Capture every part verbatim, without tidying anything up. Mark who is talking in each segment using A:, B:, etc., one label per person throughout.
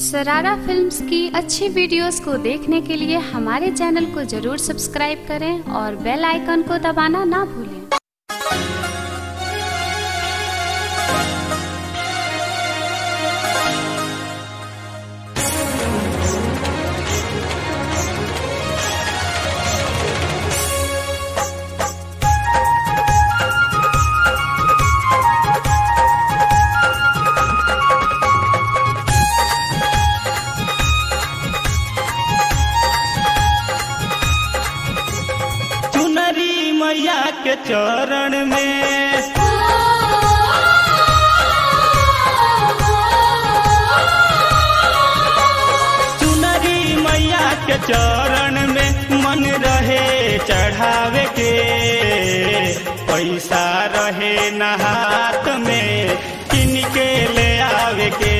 A: सरारा फिल्म्स की अच्छी वीडियोस को देखने के लिए हमारे चैनल को जरूर सब्सक्राइब करें और बेल आइकन को दबाना ना भूलें।
B: मैया के चरण में चुनरी मैया के चरण में मन रहे चढ़ावे के पैसा रहे न हाथ में किन के ले आवे के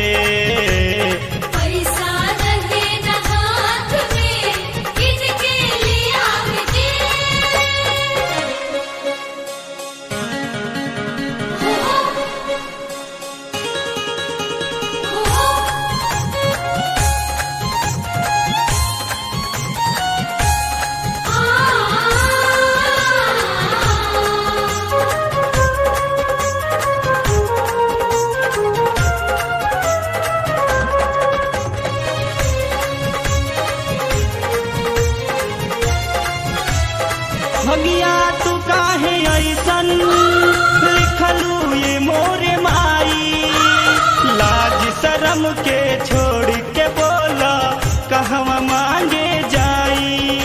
B: भगिया तू काहे ऐसन लिखलू ये मोरे माई लाज शरम के छोड़ के बोला कहवा मांगे जाई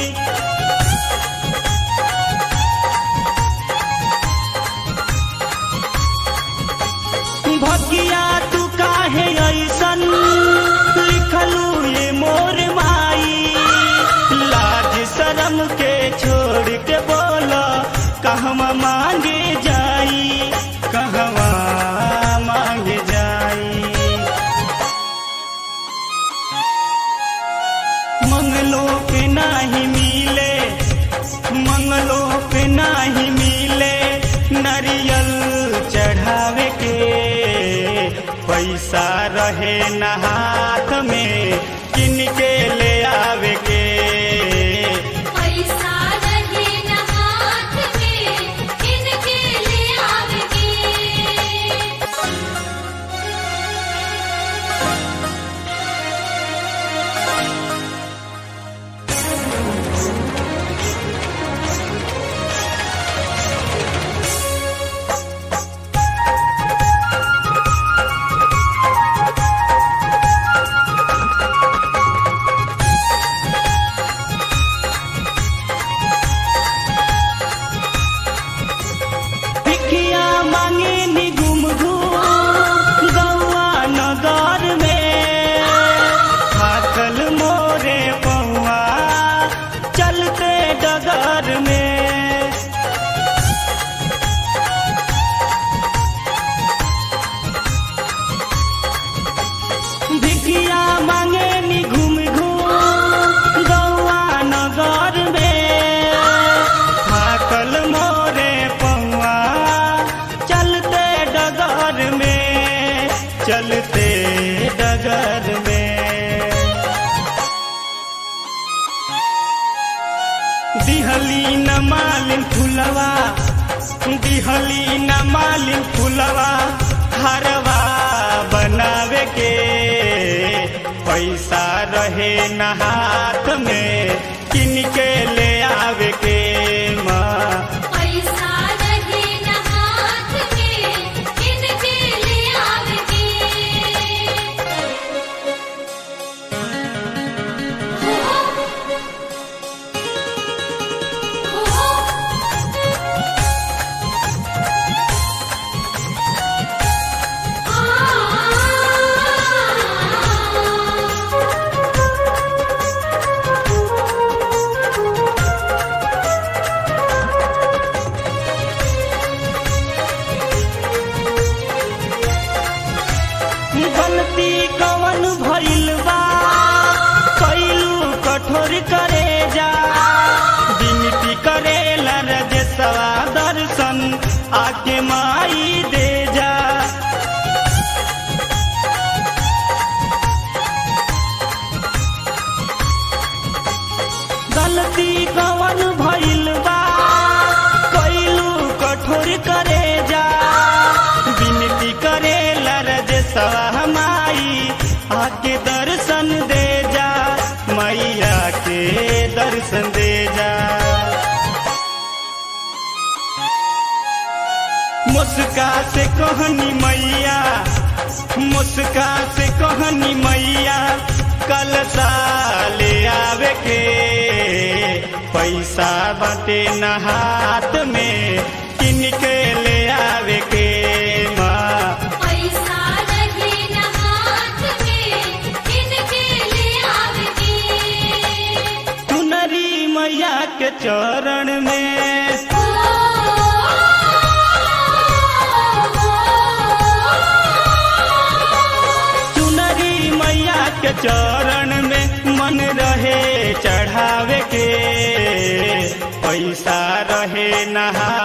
B: भगिया तू काहे ऐसन लिखलू ये मोरे माई लाज शरम के छोड़ के कहवा मांगे जाई कहवा मांगे जाई मंगलो पे नाही मिले मंगलो पे नाही मिले नारियल चढ़ावे के पैसा रहे न हाथ में किन के ले आवे के भिखिया मांगे नी घूम घूम गौआ नगर में थाकल मोरे पौआ चलते डगर में चलते डगर में दिहली न मालिन फुलवा दिहली न मालिन फुलवा हरवा बनावे के पैसा रहे न हाथ में किन के ले आवे के माँ
C: पैसा रहे न हाथ में किन के ले आवे के
B: गलती कवन भइल बा कैलू कठोर करे जा विनती करेला रजसवा दर्शन आके माई दे जा। गलती कवन भइल बा कैलू कठोर करे जा विनती करे लरज सहमाई आके दर्शन दे जा मैया के दर्शन दे जा। मुस्का से कहनी मैया मुस्का से कहनी मैया कल साले आवे के पैसा बाटे न हाथ में किन के ले आवे के माँ
C: पैसा रहे न हाथ में किनके ले आवे के।
B: चुनरी मैया के चरण में चुनरी मैया के चरण में मन रहे चढ़ावे के पैसा रहे नहा